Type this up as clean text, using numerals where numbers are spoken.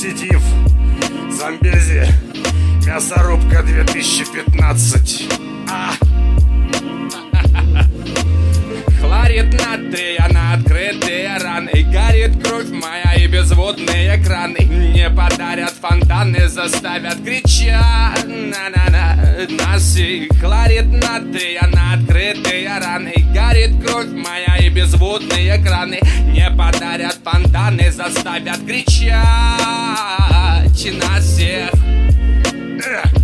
рецидив. Замбези. Мясорубка 2015. Хлорид натрия на открытые раны. Горит кровь моя и безводные краны. Не подарят фонтаны, заставят кричать. На-на-на, носи. Хлорид натрия на открытые раны. Горит кровь моя и безводные краны. Не подарят фонтаны, заставят кричать на всех.